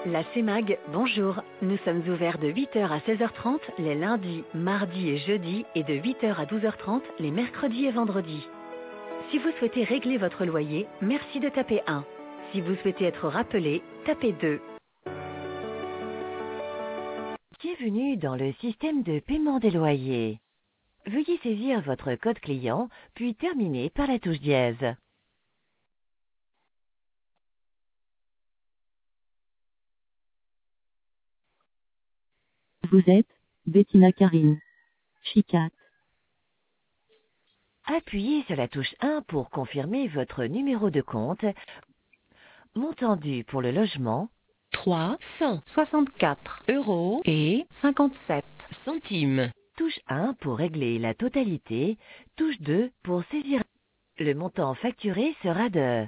La CEMAG, bonjour. Nous sommes ouverts de 8 heures à 16h30 les lundis, mardis et jeudis et de 8 heures à 12h30 les mercredis et vendredis. Si vous souhaitez régler votre loyer, merci de taper 1. Si vous souhaitez être rappelé, tapez 2. Bienvenue dans le système de paiement des loyers. Veuillez saisir votre code client, puis terminer par la touche dièse. Vous êtes Bettina Karine. Chicat. Appuyez sur la touche 1 pour confirmer votre numéro de compte. Montant dû pour le logement, 364 euros et 57 centimes. Touche 1 pour régler la totalité. Touche 2 pour saisir. Le montant facturé sera de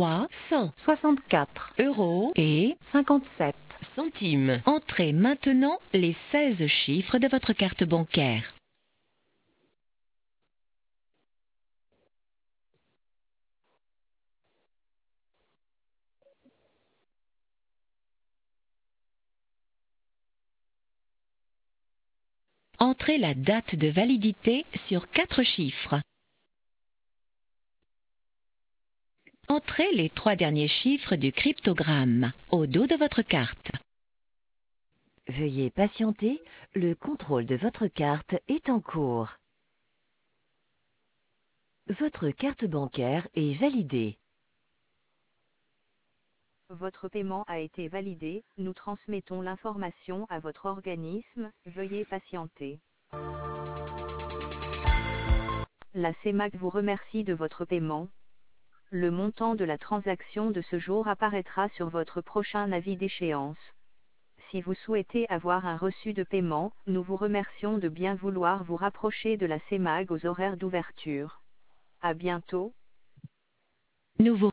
364 euros et 57 centimes. Entrez maintenant les 16 chiffres de votre carte bancaire. Entrez la date de validité sur 4 chiffres. Entrez les 3 derniers chiffres du cryptogramme au dos de votre carte. Veuillez patienter, le contrôle de votre carte est en cours. Votre carte bancaire est validée. Votre paiement a été validé, nous transmettons l'information à votre organisme, veuillez patienter. La CEMAG vous remercie de votre paiement. Le montant de la transaction de ce jour apparaîtra sur votre prochain avis d'échéance. Si vous souhaitez avoir un reçu de paiement, nous vous remercions de bien vouloir vous rapprocher de la CEMAG aux horaires d'ouverture. À bientôt. Nous vous